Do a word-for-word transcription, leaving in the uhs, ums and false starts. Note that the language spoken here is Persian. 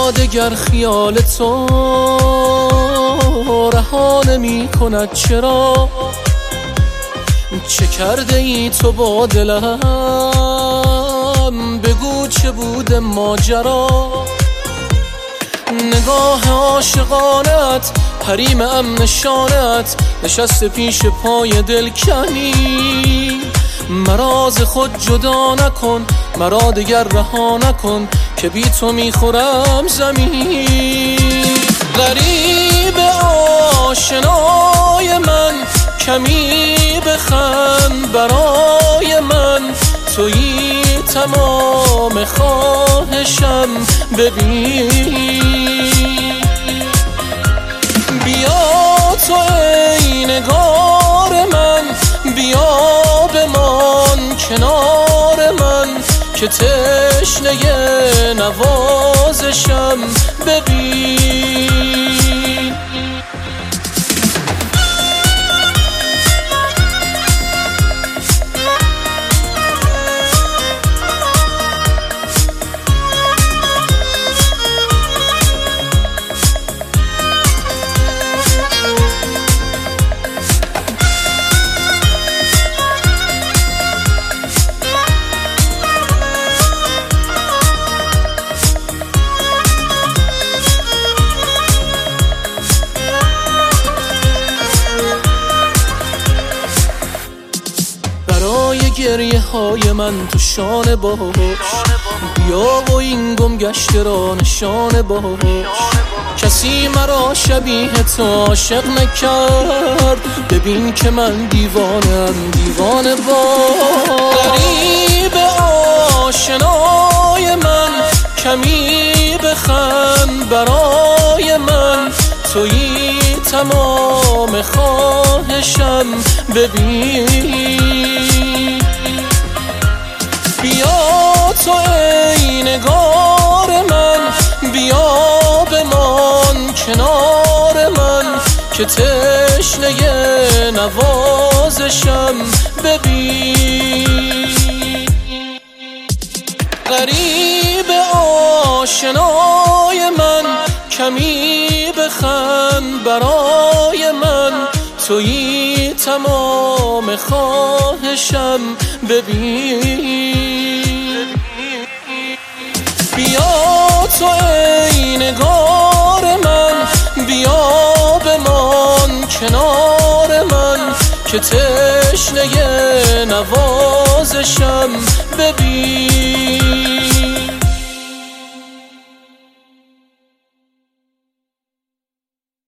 دگر خیال تو رها نمی کند، چرا؟ چه کرده ای تو با دلم؟ بگو چه بوده ماجرا؟ نگاه عاشقانت، حریم امن شانت، نشسته پیش پای دلکنی. مرا ز خود جدا نکن، مرا دگر رها نکن، که بی تو میخورم زمین. غریب آشنای من، کمی بخند برای من، تویی تمام خواهشم، ببین. بیا تو ای نگار من، بیا بمان کنار من، که تشنه نوازشم، ببین. برای گریه های من تو شانه باش، بیا و این گم گشته را نشانه باش. کسی مرا شبیه تو عاشق نکرد، ببین که من دیوانم، دیوانه باش. غریب آشنای من، کمی بخند برای من، تویی تمام خواهشم، ببین. بیا تو ای نگار من، بیا بمان کنار من، که تشنه نوازشم، ببین. غریب آشنای من، کمی بخند برای من، تویی تمام خواهشم، ببین. بیا تو ای نگار من، بیا بمان کنار من، که تشنه نوازشم، ببین.